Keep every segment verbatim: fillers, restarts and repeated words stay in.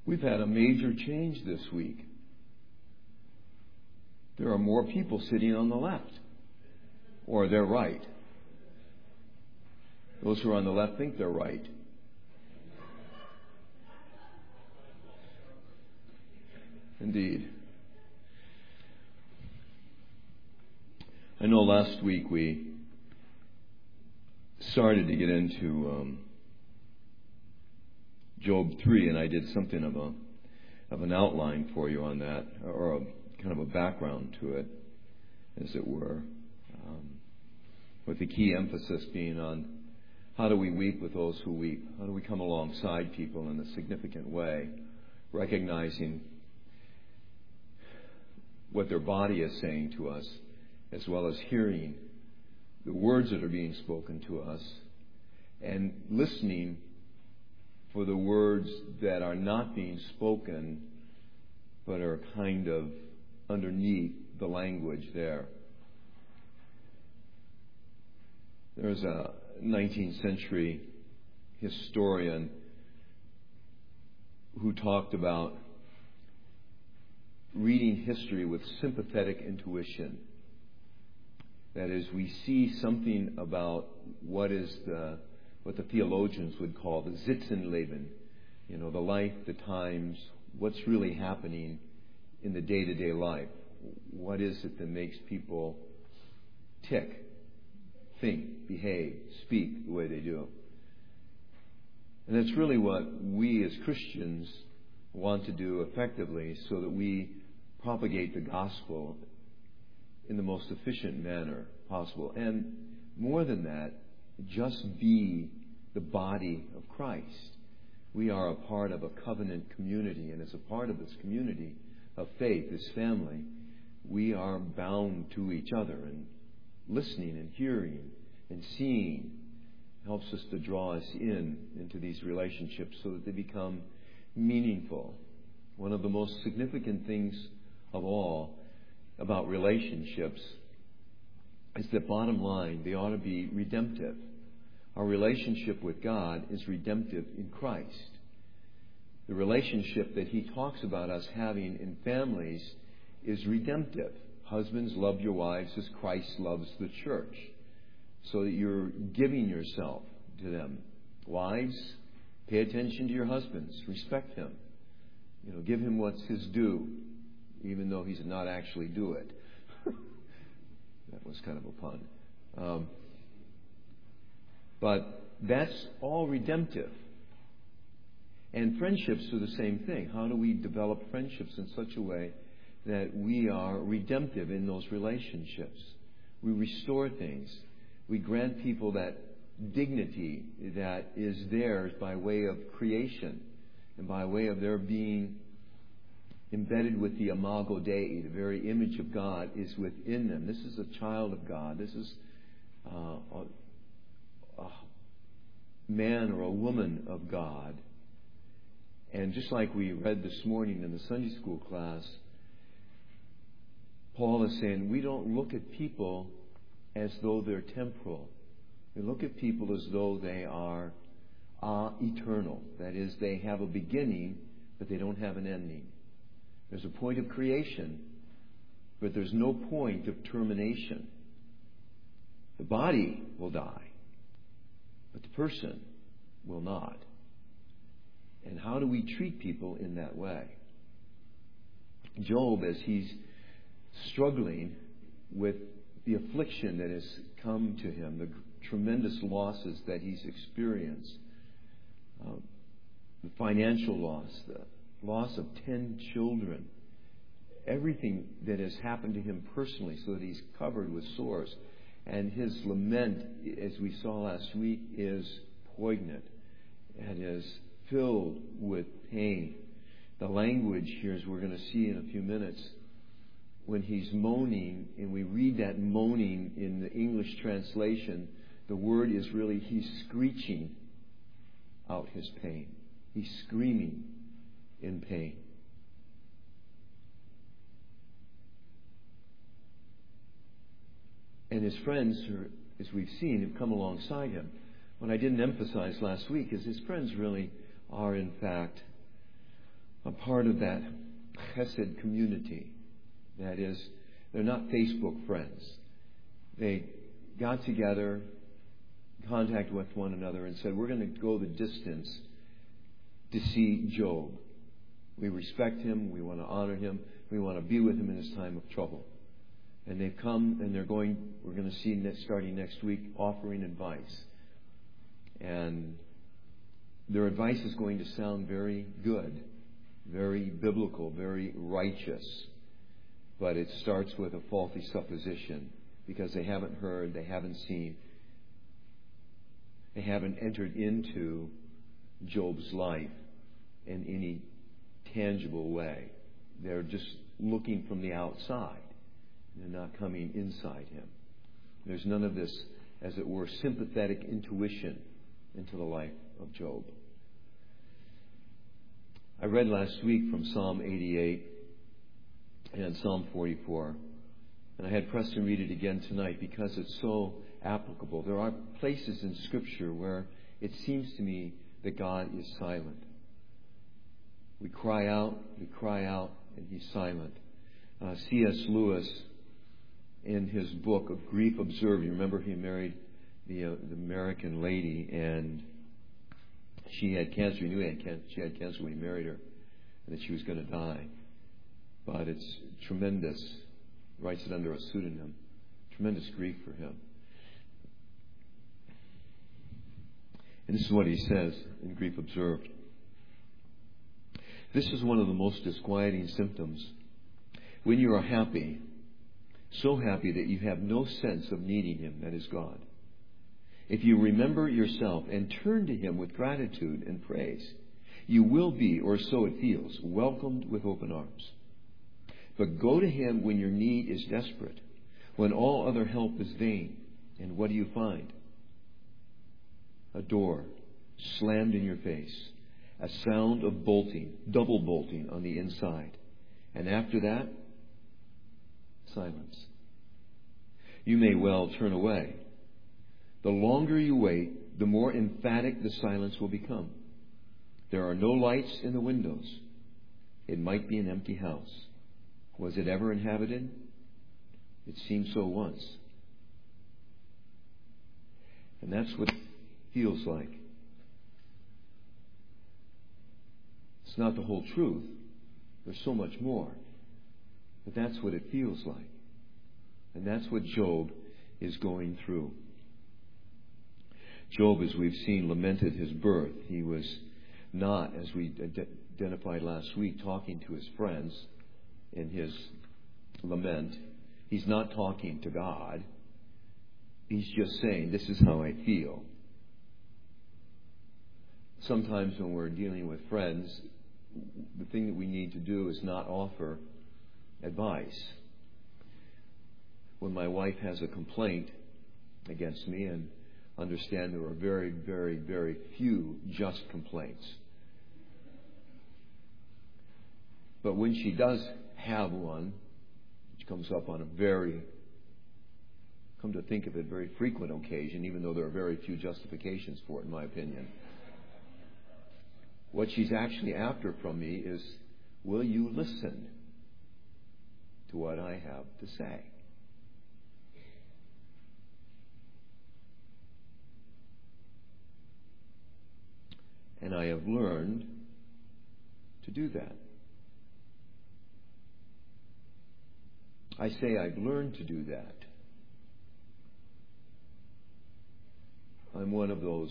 We've had a major change this week. There are more people sitting on the left, or they're right. Those who are on the left think they're right. Indeed. I know last week we started to get into um, Job three, and I did something of a of an outline for you on that, or a kind of a background to it, as it were, um, with the key emphasis being on how do we weep with those who weep? How do we come alongside people in a significant way, recognizing what their body is saying to us, as well as hearing the words that are being spoken to us, and listening for the words that are not being spoken, but are kind of underneath the language there. There's a nineteenth century historian who talked about reading history with sympathetic intuition. That is, we see something about what is the what the theologians would call the Sitzenleben, you know, the life, the times, what's really happening in the day-to-day life. What is it that makes people tick, think, behave, speak the way they do? And that's really what we as Christians want to do effectively, so that we propagate the gospel in the most efficient manner possible. And more than that, just be the body of Christ. We are a part of a covenant community, and as a part of this community of faith, this family, we are bound to each other, and listening and hearing and seeing helps us to draw us in into these relationships so that they become meaningful. One of the most significant things of all about relationships is that, bottom line, they ought to be redemptive. Our relationship with God is redemptive in Christ. The relationship that He talks about us having in families is redemptive. Husbands, love your wives as Christ loves the church, so that you're giving yourself to them. Wives, pay attention to your husbands. Respect him. You know, give him what's his due, even though he's not actually due it. That was kind of a pun. Um, but that's all redemptive. And friendships are the same thing. How do we develop friendships in such a way that we are redemptive in those relationships? We restore things. We grant people that dignity that is theirs by way of creation and by way of their being embedded with the imago Dei. The very image of God is within them. This is a child of God. This is uh, a, a man or a woman of God. And just like we read this morning in the Sunday school class, Paul is saying we don't look at people as though they're temporal. We look at people as though they are uh, eternal. That is, they have a beginning, but they don't have an ending. There's a point of creation, but there's no point of termination. The body will die, but the person will not. And how do we treat people in that way? Job, as he's struggling with the affliction that has come to him, the tremendous losses that he's experienced, uh, the financial loss, the loss of ten children, everything that has happened to him personally, so that he's covered with sores. And his lament, as we saw last week, is poignant and is filled with pain. The language here, as we're going to see in a few minutes, when he's moaning, and we read that moaning in the English translation, the word is really he's screeching out his pain. He's screaming in pain. And his friends, as we've seen, have come alongside him. What I didn't emphasize last week is his friends really are, in fact, a part of that chesed community. That is, they're not Facebook friends. They got together, contact with one another, and said, we're going to go the distance to see Job. We respect him. We want to honor him. We want to be with him in his time of trouble. And they've come, and they're going, we're going to see next, starting next week, offering advice. And their advice is going to sound very good, very biblical, very righteous. But it starts with a faulty supposition because they haven't heard, they haven't seen, they haven't entered into Job's life in any tangible way. They're just looking from the outside. They're not coming inside him. There's none of this, as it were, sympathetic intuition into the life of Job. I read last week from Psalm eighty-eight and Psalm forty-four. And I had Preston read it again tonight because it's so applicable. There are places in Scripture where it seems to me that God is silent. We cry out, we cry out, and He's silent. Uh, C S Lewis, in his book of Grief Observed, you remember he married the, uh, the American lady, and she had cancer. He knew he had can- she had cancer when he married her, and that she was going to die. But it's tremendous. Writes it under a pseudonym. Tremendous grief for him. And this is what he says in Grief Observed. This is one of the most disquieting symptoms. When you are happy, so happy that you have no sense of needing Him, that is God. If you remember yourself and turn to Him with gratitude and praise, you will be, or so it feels, welcomed with open arms. But go to Him when your need is desperate, when all other help is vain. And what do you find? A door slammed in your face, a sound of bolting, double bolting on the inside. And after that, silence. You may well turn away. The longer you wait, the more emphatic the silence will become. There are no lights in the windows. It might be an empty house. Was it ever inhabited? It seemed so once. And that's what it feels like. It's not the whole truth. There's so much more. But that's what it feels like. And that's what Job is going through. Job, as we've seen, lamented his birth. He was not, as we identified last week, talking to his friends in his lament. He's not talking to God. He's just saying, this is how I feel. Sometimes when we're dealing with friends, the thing that we need to do is not offer advice. When my wife has a complaint against me, and understand there are very, very, very few just complaints. But when she does have one, which comes up on a very, come to think of it, very frequent occasion, even though there are very few justifications for it, in my opinion. What she's actually after from me is, will you listen to what I have to say? And I have learned to do that. I say I've learned to do that. I'm one of those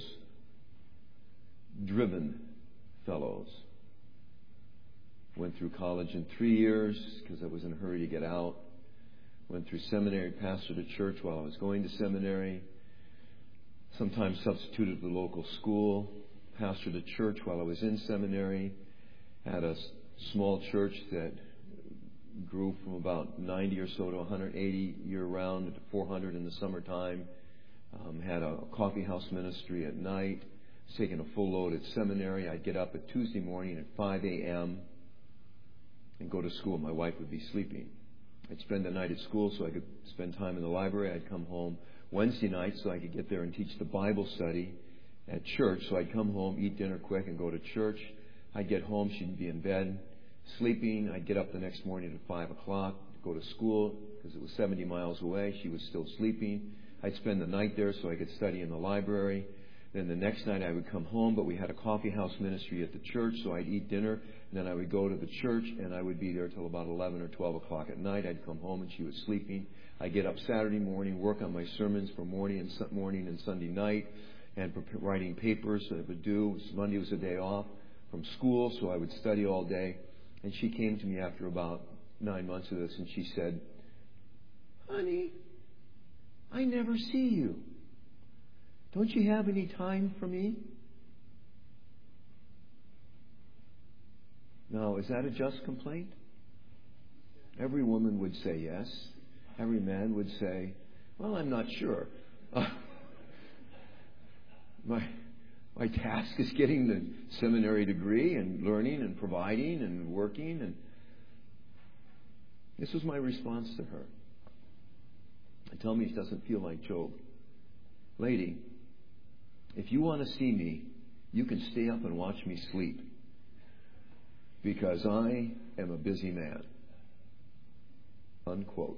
driven fellows. Went through college in three years because I was in a hurry to get out. Went through seminary, pastored a church while I was going to seminary. Sometimes substituted the local school. Pastored a church while I was in seminary. Had a small church that grew from about ninety or so to one hundred eighty year-round to four hundred in the summertime. Um, had a coffee house ministry at night. Was taking a full load at seminary. I'd get up at Tuesday morning at five a.m. and go to school. My wife would be sleeping. I'd spend the night at school so I could spend time in the library. I'd come home Wednesday night so I could get there and teach the Bible study at church. So I'd come home, eat dinner quick, and go to church. I'd get home, she'd be in bed, sleeping. I'd get up the next morning at five o'clock, go to school, because it was seventy miles away. She was still sleeping. I'd spend the night there so I could study in the library. Then the next night I would come home, but we had a coffee house ministry at the church, so I'd eat dinner, and then I would go to the church, and I would be there till about eleven or twelve o'clock at night. I'd come home, and she was sleeping. I'd get up Saturday morning, work on my sermons for morning and su- morning and Sunday night, and pre- writing papers that I would do. Monday was a day off from school, so I would study all day. And she came to me after about nine months of this, and she said, "Honey, I never see you. Don't you have any time for me?" Now, is that a just complaint? Every woman would say yes. Every man would say, "Well, I'm not sure. Uh, my my task is getting the seminary degree and learning and providing and working." And this was my response to her. And tell me it doesn't feel like Job. Lady, if you want to see me, you can stay up and watch me sleep, because I am a busy man. Unquote.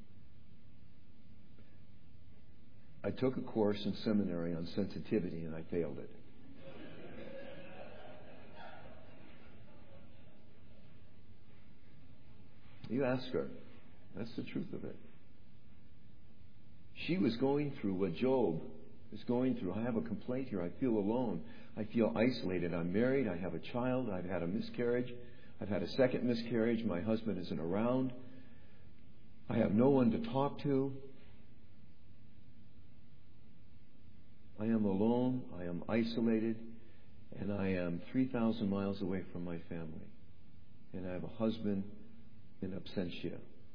I took a course in seminary on sensitivity and I failed it. You ask her. That's the truth of it. She was going through what Job is going through. I have a complaint here. I feel alone. I feel isolated. I'm married. I have a child. I've had a miscarriage. I've had a second miscarriage. My husband isn't around. I have no one to talk to. I am alone. I am isolated. And I am three thousand miles away from my family. And I have a husband in absentia.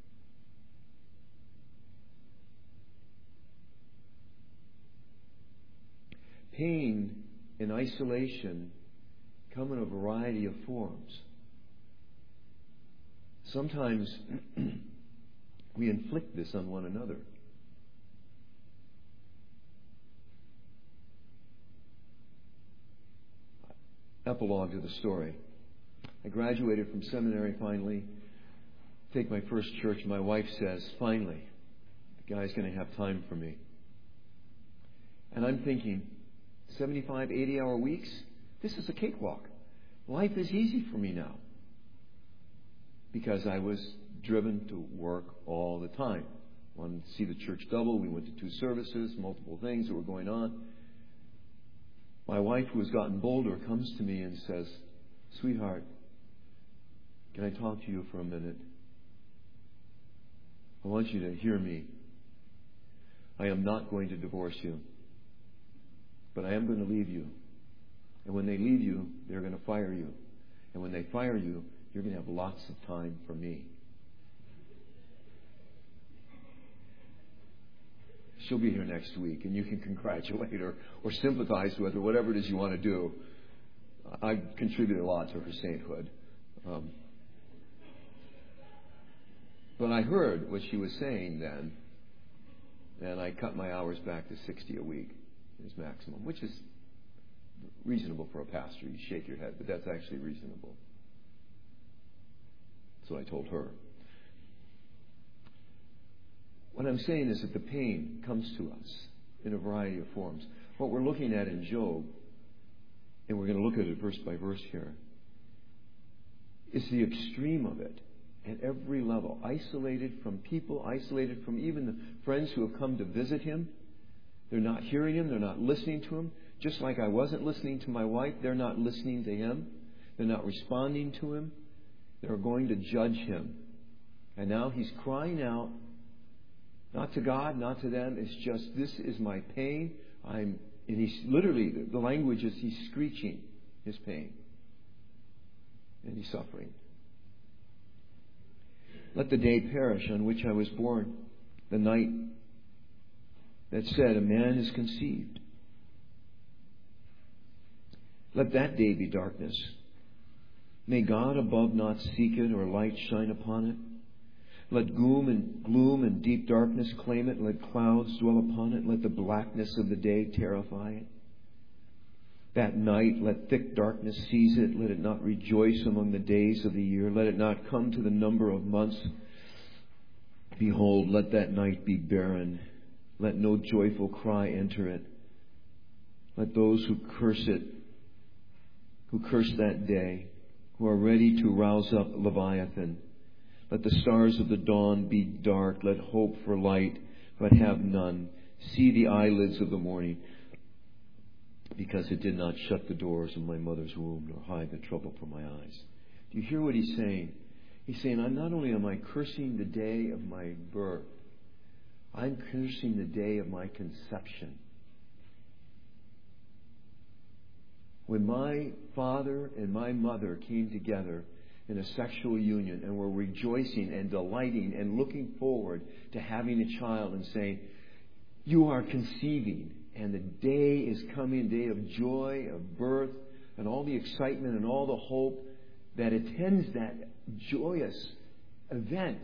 Pain and isolation come in a variety of forms. Sometimes we inflict this on one another. Epilogue to the story. I graduated from seminary finally. Take my first church. My wife says, finally, the guy's going to have time for me. And I'm thinking, seventy-five, eighty hour weeks? This is a cakewalk. Life is easy for me now. Because I was driven to work all the time. Wanted to see the church double. We went to two services, multiple things that were going on. My wife, who has gotten bolder, comes to me and says, "Sweetheart, can I talk to you for a minute? I want you to hear me. I am not going to divorce you. But I am going to leave you. And when they leave you, they're going to fire you. And when they fire you, you're going to have lots of time for me." She'll be here next week, and you can congratulate her or sympathize with her, whatever it is you want to do. I've contributed a lot to her sainthood. Um, but I heard what she was saying then, and I cut my hours back to sixty a week. Is maximum, which is reasonable for a pastor. You shake your head, but that's actually reasonable. So I told her. What I'm saying is that the pain comes to us in a variety of forms. What we're looking at in Job, and we're going to look at it verse by verse here, is the extreme of it at every level. Isolated from people, isolated from even the friends who have come to visit him. They're not hearing him. They're not listening to him. Just like I wasn't listening to my wife, they're not listening to him. They're not responding to him. They're going to judge him. And now he's crying out, not to God, not to them. It's just, this is my pain. I'm, and he's literally, the language is he's screeching his pain. And he's suffering. Let the day perish on which I was born, the night that said, a man is conceived. Let that day be darkness. May God above not seek it, or light shine upon it. Let gloom and gloom and deep darkness claim it. Let clouds dwell upon it. Let the blackness of the day terrify it. that night, let thick darkness seize it. Let it not rejoice among the days of the year. Let it not come to the number of months. Behold, let that night be barren. Let no joyful cry enter it. Let those who curse it, who curse that day, who are ready to rouse up Leviathan. Let the stars of the dawn be dark. Let hope for light, but have none. See the eyelids of the morning, because it did not shut the doors of my mother's womb, nor hide the trouble from my eyes. Do you hear what he's saying? He's saying, I'm not only am I cursing the day of my birth, I'm cursing the day of my conception. When my father and my mother came together in a sexual union and were rejoicing and delighting and looking forward to having a child and saying, you are conceiving, and the day is coming, a day of joy, of birth, and all the excitement and all the hope that attends that joyous event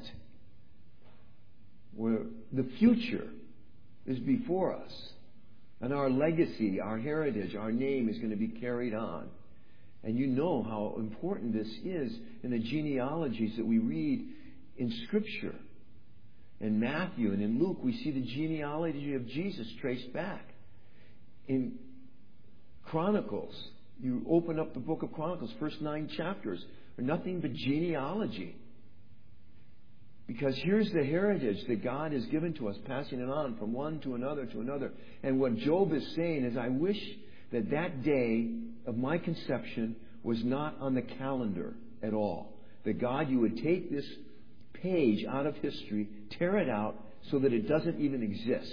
where the future is before us. And our legacy, our heritage, our name is going to be carried on. And you know how important this is in the genealogies that we read in Scripture. In Matthew and in Luke, we see the genealogy of Jesus traced back. In Chronicles, you open up the book of Chronicles, first nine chapters are nothing but genealogy. Because here's the heritage that God has given to us, passing it on from one to another to another. And what Job is saying is, I wish that that day of my conception was not on the calendar at all. That God, you would take this page out of history, tear it out so that it doesn't even exist.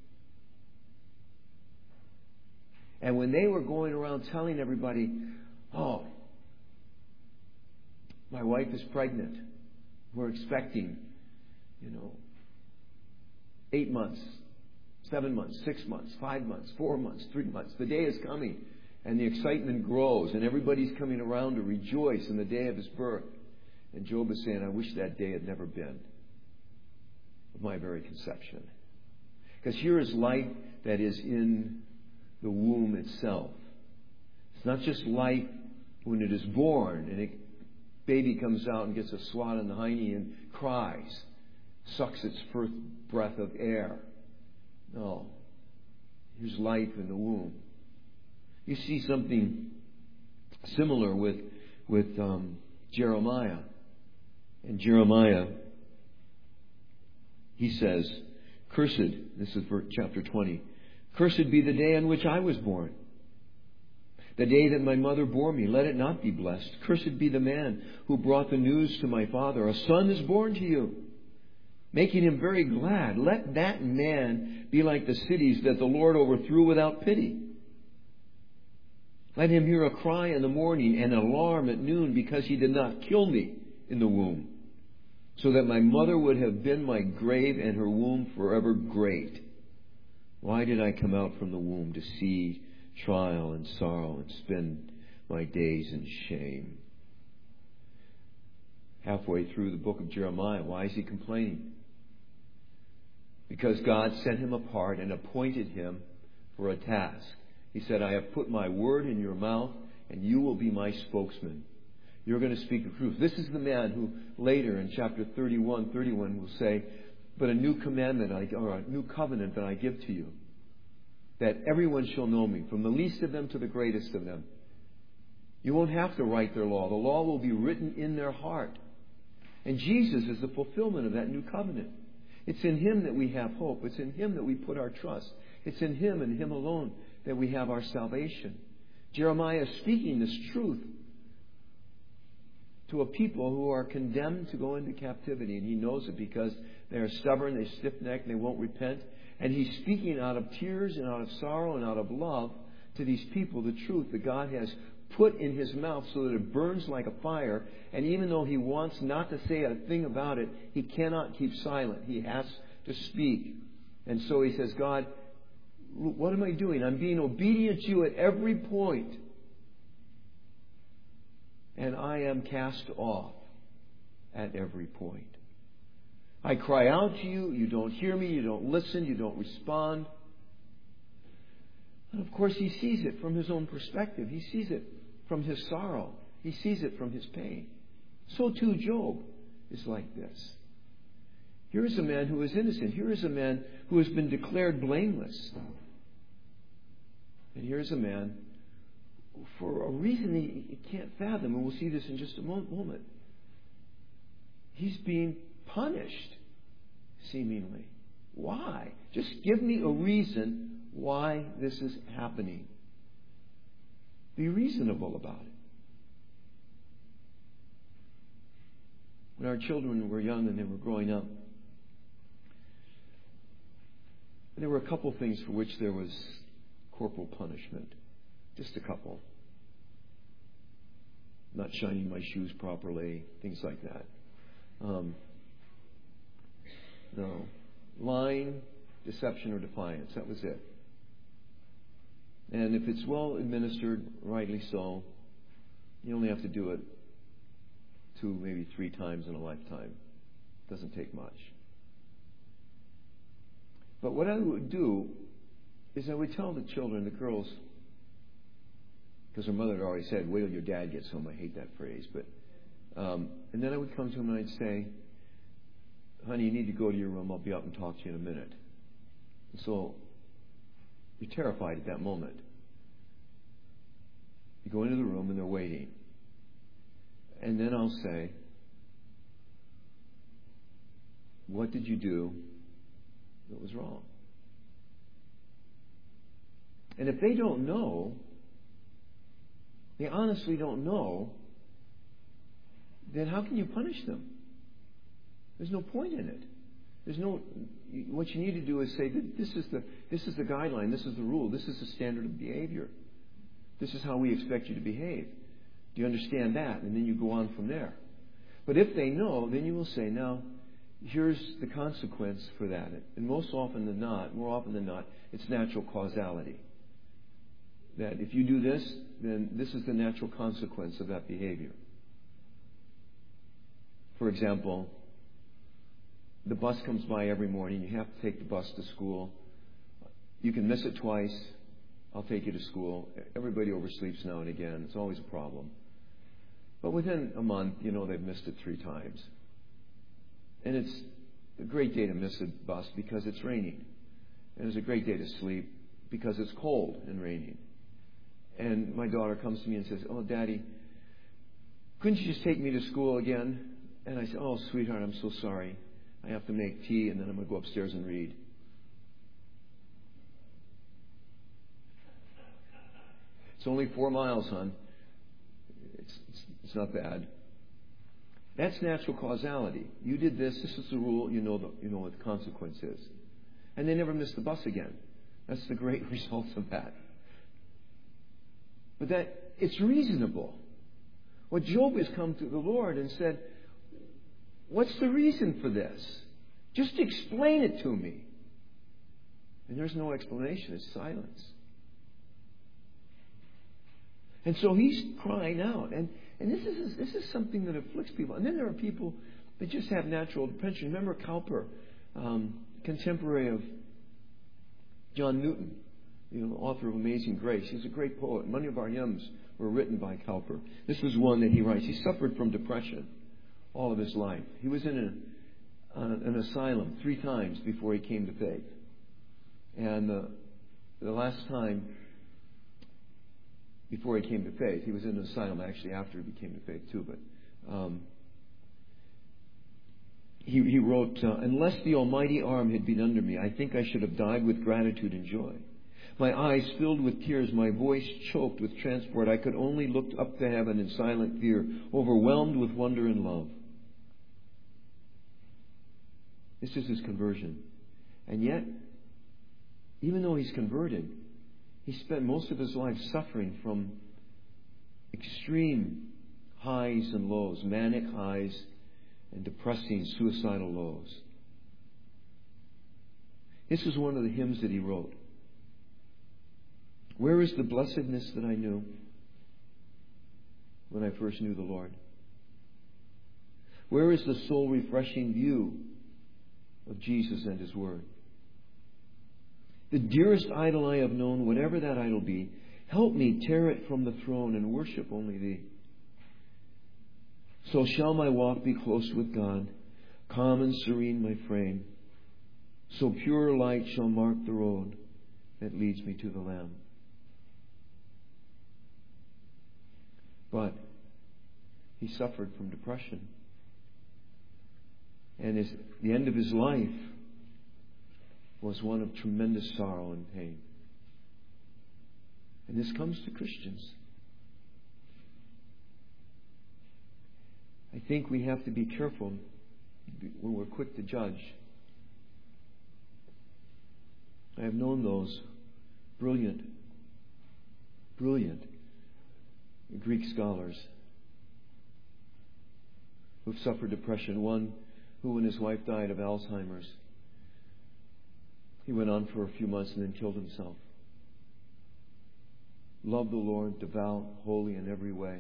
And when they were going around telling everybody, oh, my wife is pregnant. We're expecting, you know, eight months, seven months, six months, five months, four months, three months. The day is coming, and the excitement grows, and everybody's coming around to rejoice in the day of his birth. And Job is saying, I wish that day had never been of my very conception. Because here is life that is in the womb itself. It's not just life when it is born and a baby comes out and gets a swat in the hiney and cries, sucks its first breath of air. No. Here's life in the womb. You see something similar with, with um, Jeremiah. In Jeremiah, he says, cursed, this is for chapter twenty, cursed be the day on which I was born. The day that my mother bore me, let it not be blessed. Cursed be the man who brought the news to my father. A son is born to you, making him very glad. Let that man be like the cities that the Lord overthrew without pity. Let him hear a cry in the morning and an alarm at noon, because he did not kill me in the womb, so that my mother would have been my grave and her womb forever great. Why did I come out from the womb to see trial and sorrow and spend my days in shame? Halfway through the book of Jeremiah, why is he complaining? Because God set him apart and appointed him for a task. He said, I have put my word in your mouth, and you will be my spokesman. You're going to speak the truth. This is the man who later in chapter thirty-one, thirty-one will say, but a new commandment, I, or a new covenant that I give to you, that everyone shall know me, from the least of them to the greatest of them. You won't have to write their law. The law will be written in their heart. And Jesus is the fulfillment of that new covenant. It's in Him that we have hope. It's in Him that we put our trust. It's in Him and Him alone that we have our salvation. Jeremiah is speaking this truth to a people who are condemned to go into captivity. And he knows it because they are stubborn, they stiff-necked, and they won't repent. And he's speaking out of tears and out of sorrow and out of love to these people the truth that God has put in his mouth so that it burns like a fire. And even though he wants not to say a thing about it, he cannot keep silent. He has to speak. And so he says, God, what am I doing? I'm being obedient to you at every point. And I am cast off at every point. I cry out to you. You don't hear me. You don't listen. You don't respond. And of course, he sees it from his own perspective. He sees it from his sorrow. He sees it from his pain. So too, Job is like this. Here is a man who is innocent. Here is a man who has been declared blameless. And here is a man, for a reason he can't fathom, and we'll see this in just a moment, he's being punished, seemingly. Why? Just give me a reason why this is happening. Be reasonable about it. When our children were young and they were growing up, there were a couple things for which there was corporal punishment. Just a couple. Not shining my shoes properly, things like that. Um, no. Lying, deception, or defiance. That was it. And if it's well administered, rightly so, you only have to do it two, maybe three times in a lifetime. It doesn't take much. But what I would do is I would tell the children, the girls, because her mother had already said, wait till your dad gets home. I hate that phrase. But um, and then I would come to them and I'd say, honey, you need to go to your room. I'll be up and talk to you in a minute. And so you're terrified at that moment. You go into the room and they're waiting. And then I'll say, what did you do that was wrong? And if they don't know, they honestly don't know, then how can you punish them? There's no point in it. There's no. What you need to do is say, this is the this is the guideline, this is the rule, this is the standard of behavior. This is how we expect you to behave. Do you understand that? And then you go on from there. But if they know, then you will say, now, here's the consequence for that. And most often than not, more often than not, it's natural causality. That if you do this, then this is the natural consequence of that behavior. For example, the bus comes by every morning. You have to take the bus to school. You can miss it twice. I'll take you to school. Everybody oversleeps now and again. It's always a problem. But within a month, you know they've missed it three times. And it's a great day to miss a bus because it's raining. And it's a great day to sleep because it's cold and raining. And my daughter comes to me and says, oh, Daddy, couldn't you just take me to school again? And I said, oh, sweetheart, I'm so sorry. I have to make tea and then I'm going to go upstairs and read. It's only four miles, hon. It's, it's, it's not bad. That's natural causality. You did this. This is the rule. You know, the, you know what the consequence is. And they never miss the bus again. That's the great result of that. But that it's reasonable. What Job has come to the Lord and said, what's the reason for this? Just explain it to me. And there's no explanation. It's silence. And so he's crying out. And, and this is this is something that afflicts people. And then there are people that just have natural depression. Remember Cowper, um, contemporary of John Newton, you know, author of Amazing Grace. He's a great poet. Many of our hymns were written by Cowper. This was one that he writes. He suffered from depression all of his life. He was in an, uh, an asylum three times before he came to faith. And uh, the last time before he came to faith, he was in an asylum actually after he became to faith too. But um, he, he wrote, uh, unless the almighty arm had been under me, I think I should have died with gratitude and joy. My eyes filled with tears, my voice choked with transport. I could only look up to heaven in silent fear, overwhelmed with wonder and love. This is his conversion. And yet, even though he's converted, he spent most of his life suffering from extreme highs and lows, manic highs and depressing suicidal lows. This is one of the hymns that he wrote. Where is the blessedness that I knew when I first knew the Lord? Where is the soul-refreshing view of Jesus and His Word? The dearest idol I have known, whatever that idol be, help me tear it from the throne and worship only Thee. So shall my walk be close with God, calm and serene my frame. So pure light shall mark the road that leads me to the Lamb. But he suffered from depression. And his, the end of his life was one of tremendous sorrow and pain. And this comes to Christians. I think we have to be careful when we're quick to judge. I have known those brilliant, brilliant Greek scholars who've suffered depression. One who, when his wife died of Alzheimer's, he went on for a few months and then killed himself. Loved the Lord, devout, holy in every way.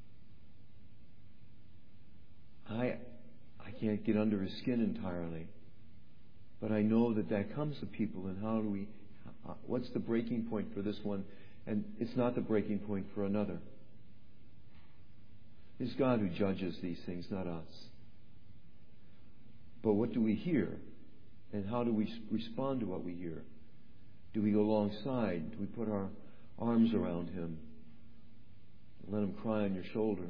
I I can't get under his skin entirely, but I know that that comes to people. And how do we? What's the breaking point for this one? And it's not the breaking point for another. It's God who judges these things, not us. But what do we hear? And how do we respond to what we hear? Do we go alongside? Do we put our arms around him? Let him cry on your shoulder?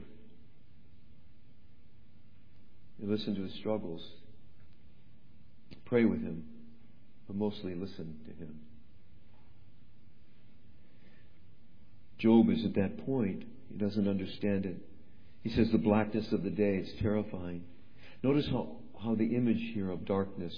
You listen to his struggles. Pray with him. But mostly listen to him. Job is at that point. He doesn't understand it. He says the blackness of the day is terrifying. Notice how, how the image here of darkness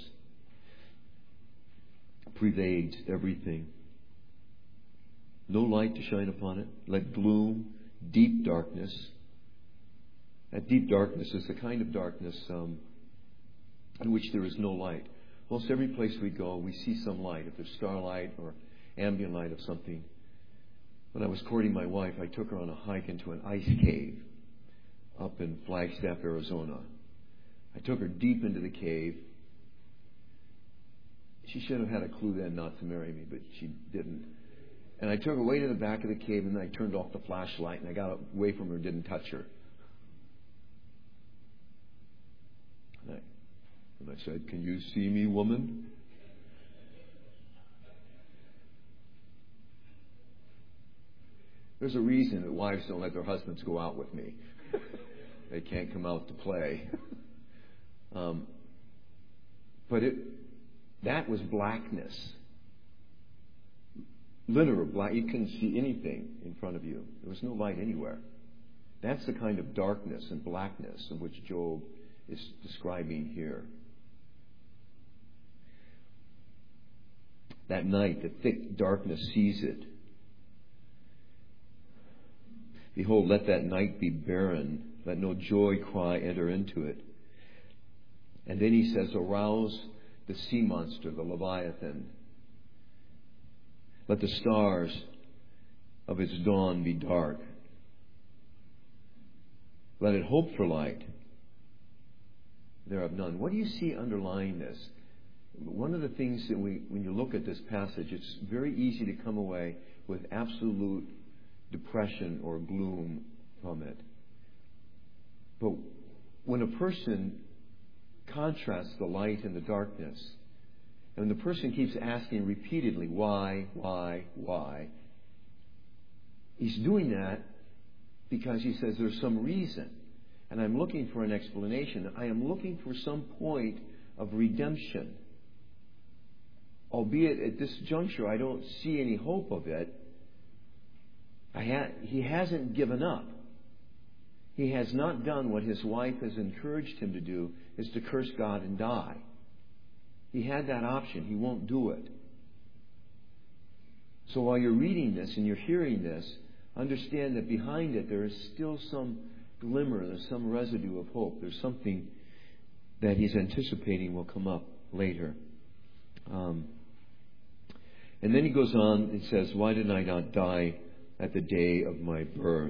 pervades everything. No light to shine upon it. Let gloom, deep darkness. That deep darkness is the kind of darkness um, in which there is no light. Most every place we go, we see some light. If there's starlight or ambient light of something. When I was courting my wife, I took her on a hike into an ice cave up in Flagstaff, Arizona. I took her deep into the cave. She should have had a clue then not to marry me, but she didn't. And I took her way to the back of the cave, and then I turned off the flashlight, and I got away from her and didn't touch her. And I, and I said, "Can you see me, woman?" There's a reason that wives don't let their husbands go out with me. They can't come out to play. Um, but it that was blackness. Literal black. You couldn't see anything in front of you. There was no light anywhere. That's the kind of darkness and blackness of which Job is describing here. That night, the thick darkness sees it. Behold, let that night be barren. Let no joy cry enter into it. And then he says, arouse the sea monster, the Leviathan. Let the stars of its dawn be dark. Let it hope for light. Thereof none. What do you see underlying this? One of the things that we, when you look at this passage, it's very easy to come away with absolute depression or gloom from it. But when a person contrasts the light and the darkness, and the person keeps asking repeatedly, why, why, why, he's doing that because he says there's some reason. And I'm looking for an explanation. I am looking for some point of redemption. Albeit at this juncture I don't see any hope of it. I ha- he hasn't given up. He has not done what his wife has encouraged him to do, is to curse God and die. He had that option. He won't do it. So while you're reading this and you're hearing this, understand that behind it there is still some glimmer, there's some residue of hope. There's something that he's anticipating will come up later. Um, and then he goes on and says, why did I not die at the day of my birth?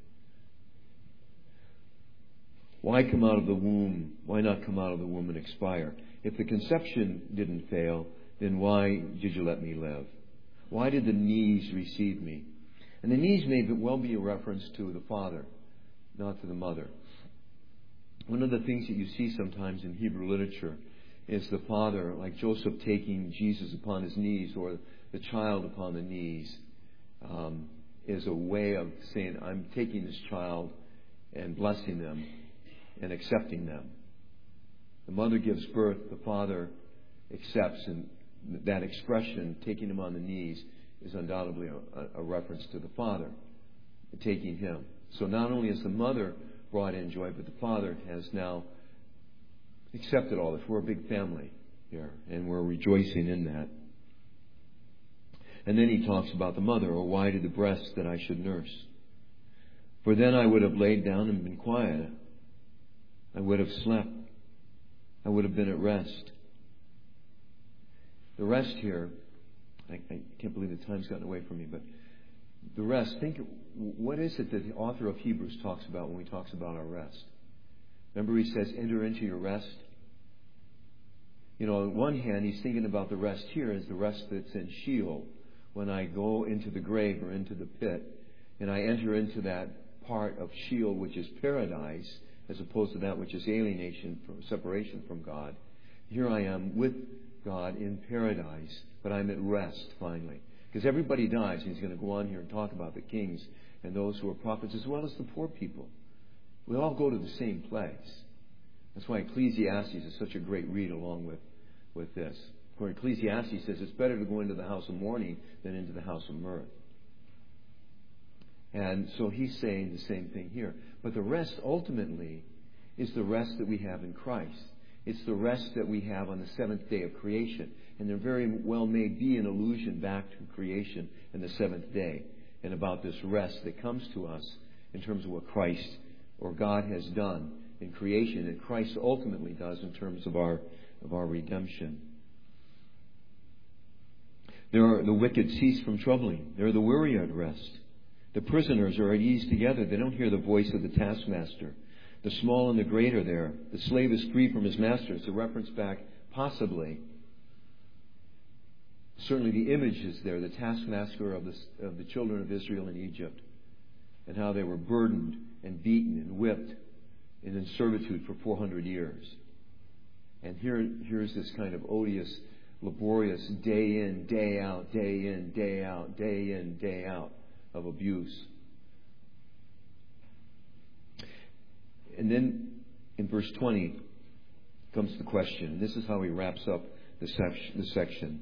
Why come out of the womb? Why not come out of the womb and expire? If the conception didn't fail, then why did you let me live? Why did the knees receive me? And the knees may well be a reference to the father, not to the mother. One of the things that you see sometimes in Hebrew literature is the father, like Joseph, taking Jesus upon his knees, or the child upon the knees, um, is a way of saying, I'm taking this child and blessing them and accepting them. The mother gives birth, the father accepts, and that expression, taking him on the knees, is undoubtedly a, a reference to the father taking him. So not only is the mother brought in joy, but the father has now accepted all this. We're a big family here, and we're rejoicing in that. And then he talks about the mother, or why did the breast that I should nurse? For then I would have laid down and been quiet. I would have slept. I would have been at rest. The rest here, I, I can't believe the time's gotten away from me, but the rest, think, what is it that the author of Hebrews talks about when he talks about our rest? Remember he says, enter into your rest. You know, on one hand, he's thinking about the rest here as the rest that's in Sheol, when I go into the grave or into the pit, and I enter into that part of Sheol which is paradise, as opposed to that which is alienation, from separation from God. Here I am with God in paradise, but I'm at rest finally. Because everybody dies, and he's going to go on here and talk about the kings and those who are prophets, as well as the poor people. We all go to the same place. That's why Ecclesiastes is such a great read along with, with this. Where Ecclesiastes says it's better to go into the house of mourning than into the house of mirth. And so he's saying the same thing here. But the rest ultimately is the rest that we have in Christ. It's the rest that we have on the seventh day of creation. And there very well may be an allusion back to creation and the seventh day, and about this rest that comes to us in terms of what Christ or God has done in creation, and Christ ultimately does in terms of our of our redemption. There are the wicked cease from troubling. There are the weary at rest. The prisoners are at ease together. They don't hear the voice of the taskmaster. The small and the great are there. The slave is free from his master. It's a reference back, possibly. Certainly the image is there, the taskmaster of the, of the children of Israel in Egypt, and how they were burdened and beaten and whipped and in servitude for four hundred years. And here, here's this kind of odious, laborious day in, day out, day in, day out, day in, day out of abuse. And then in verse twenty comes the question. This is how he wraps up the, sec- the section.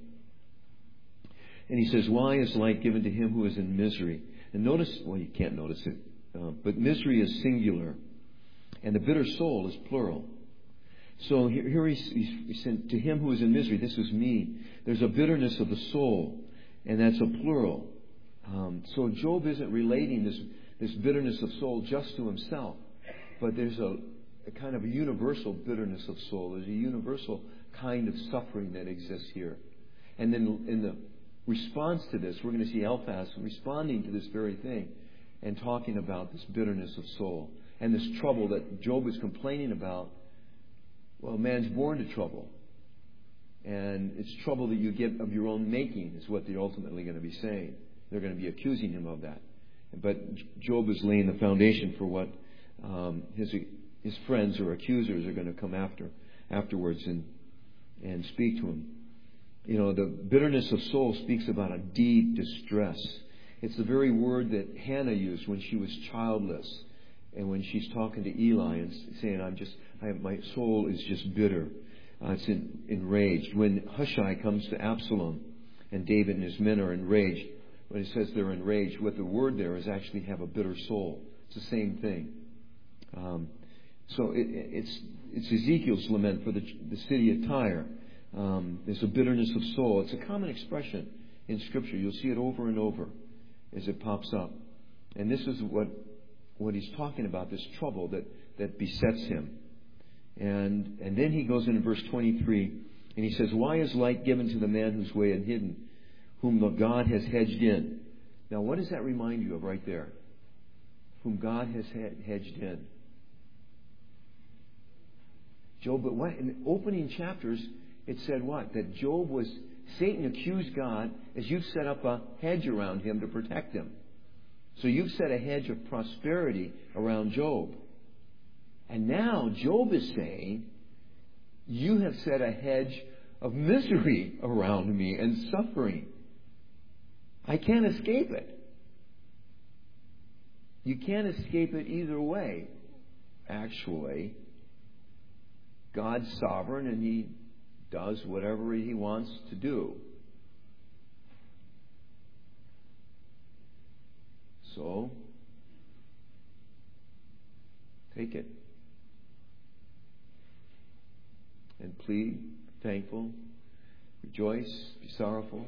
And he says, why is light given to him who is in misery? And notice, well, you can't notice it, uh, but misery is singular, and the bitter soul is plural. So here, here he's, he's, he said, to him who is in misery, this is me. There's a bitterness of the soul, and that's a plural. Um, so Job isn't relating this, this bitterness of soul just to himself, but there's a, a kind of a universal bitterness of soul. There's a universal kind of suffering that exists here. And then in the response to this, we're going to see Eliphaz responding to this very thing and talking about this bitterness of soul and this trouble that Job is complaining about. Well, man's born to trouble. And it's trouble that you get of your own making is what they're ultimately going to be saying. They're going to be accusing him of that. But Job is laying the foundation for what um, his his friends or accusers are going to come after afterwards and and speak to him. You know, the bitterness of soul speaks about a deep distress. It's the very word that Hannah used when she was childless, and when she's talking to Eli and saying, "I'm just, I, my soul is just bitter. Uh, it's in, enraged." When Hushai comes to Absalom, and David and his men are enraged, when he says they're enraged, what the word there is actually have a bitter soul. It's the same thing. Um, so it, it's it's Ezekiel's lament for the the city of Tyre. Um, there's a bitterness of soul. It's a common expression in Scripture. You'll see it over and over as it pops up. And this is what what he's talking about, this trouble that, that besets him. And and then he goes in verse twenty-three, and he says, why is light given to the man whose way is hidden, whom the God has hedged in? Now, what does that remind you of right there? Whom God has hedged in. Job, but what? In the opening chapters, it said what? That Job was Satan accused God as you've set up a hedge around him to protect him. So you've set a hedge of prosperity around Job. And now Job is saying, you have set a hedge of misery around me and suffering. I can't escape it. You can't escape it either way. Actually, God's sovereign and He does whatever He wants to do. So, take it. And plead, thankful, rejoice, be sorrowful.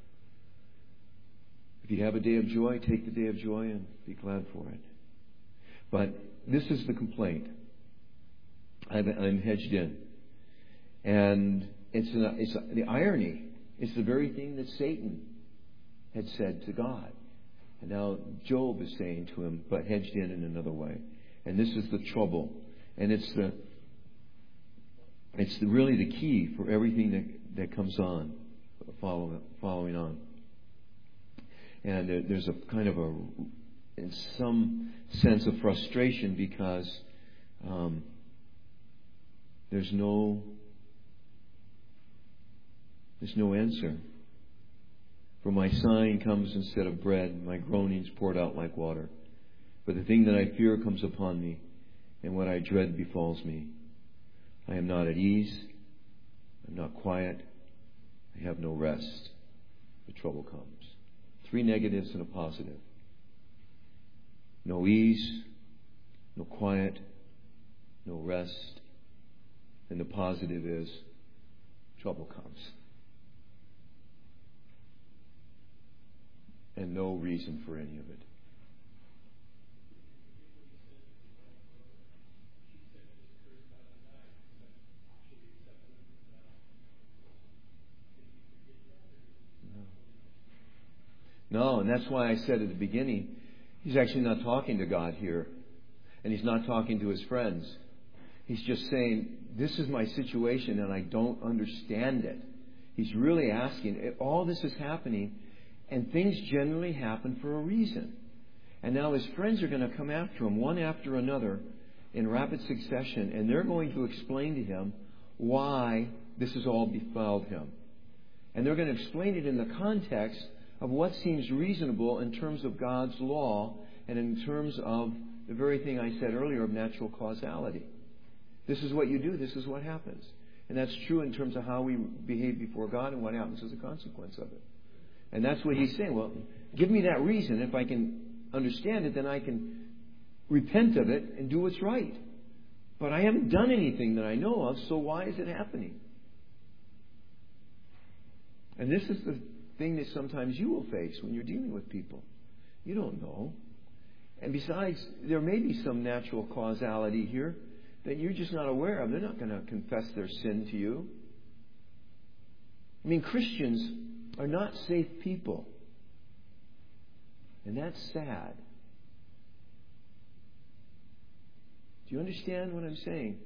If you have a day of joy, take the day of joy and be glad for it. But this is the complaint. I'm, I'm hedged in. And it's, an, it's a, the irony. It's the very thing that Satan had said to God. And now Job is saying to him, but hedged in in another way. And this is the trouble. And it's the it's the, really the key for everything that, that comes on, follow, following on. And there, there's a kind of a, in some sense, of frustration because um, there's no there's no answer. For my sighing comes instead of bread, my groanings poured out like water. For the thing that I fear comes upon me, and what I dread befalls me. I am not at ease. I'm not quiet. I have no rest. The trouble comes. Three negatives and a positive. No ease, no quiet, no rest. And the positive is trouble comes. And no reason for any of it. No, and that's why I said at the beginning, he's actually not talking to God here. And he's not talking to his friends. He's just saying, this is my situation and I don't understand it. He's really asking, all this is happening, and things generally happen for a reason. And now his friends are going to come after him, one after another, in rapid succession, and they're going to explain to him why this has all befallen him. And they're going to explain it in the context of what seems reasonable in terms of God's law and in terms of the very thing I said earlier of natural causality. This is what you do, this is what happens. And that's true in terms of how we behave before God and what happens as a consequence of it. And that's what he's saying. Well, give me that reason. If I can understand it, then I can repent of it and do what's right. But I haven't done anything that I know of, so why is it happening? And this is the thing that sometimes you will face when you're dealing with people. You don't know. And besides, there may be some natural causality here that you're just not aware of. They're not going to confess their sin to you. I mean, Christians are not safe people. And that's sad. Do you understand what I'm saying?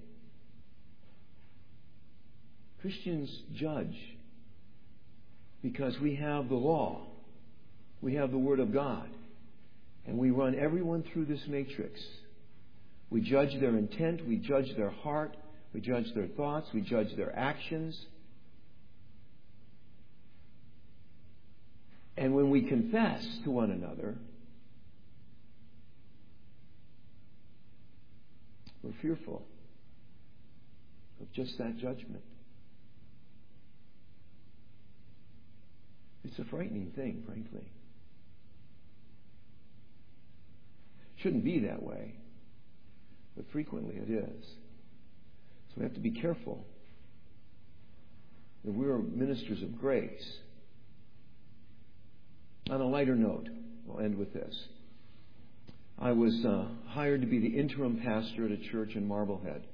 Christians judge because we have the law. We have the Word of God. And we run everyone through this matrix. We judge their intent. We judge their heart. We judge their thoughts. We judge their actions. And when we confess to one another, we're fearful of just that judgment. It's a frightening thing, frankly. Shouldn't be that way, but frequently it is. So we have to be careful that we're ministers of grace. On a lighter note, I'll end with this. I was uh, hired to be the interim pastor at a church in Marblehead.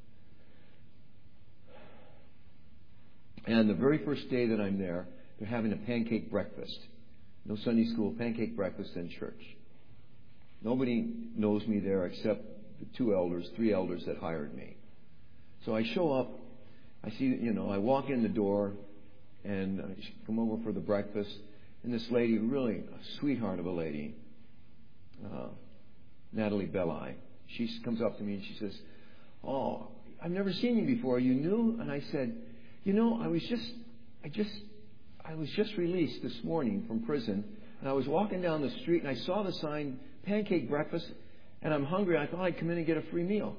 And the very first day that I'm there, they're having a pancake breakfast. No Sunday school, pancake breakfast in church. Nobody knows me there except the two elders, three elders that hired me. So I show up, I see, you know, I walk in the door, and uh, she come over for the breakfast. And this lady, really a sweetheart of a lady, uh, Natalie Belli, she comes up to me and she says, "Oh, I've never seen you before. Are you new?" And I said, "You know, I was just, I just, I was just released this morning from prison, and I was walking down the street and I saw the sign, pancake breakfast, and I'm hungry. I thought I'd come in and get a free meal."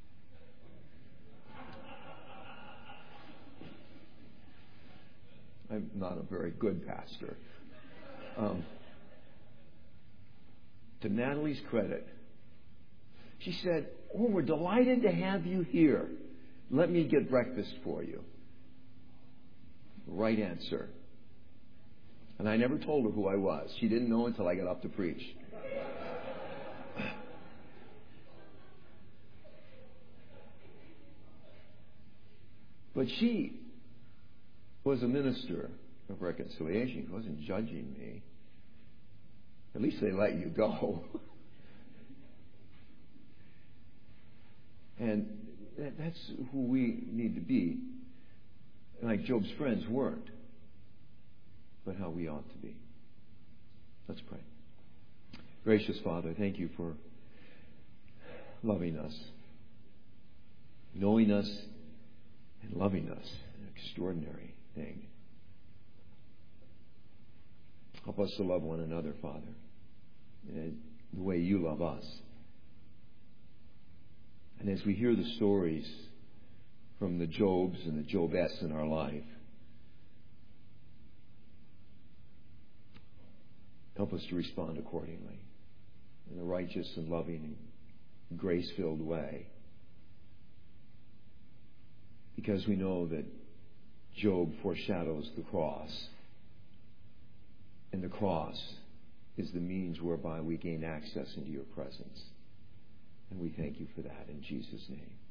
I'm not a very good pastor. Um, to Natalie's credit, she said, "Oh, we're delighted to have you here. Let me get breakfast for you." Right answer. And I never told her who I was. She didn't know until I got up to preach. But she was a minister of reconciliation. She wasn't judging me. At least they let you go. And that's who we need to be. Like Job's friends weren't, but how we ought to be. Let's pray. Gracious Father, thank you for loving us, knowing us, and loving us. An extraordinary thing. Help us to love one another, Father, in the way you love us. And as we hear the stories from the Jobs and the Jobettes in our life, help us to respond accordingly in a righteous and loving and grace-filled way. Because we know that Job foreshadows the cross. And the cross is the means whereby we gain access into your presence. And we thank you for that in Jesus' name.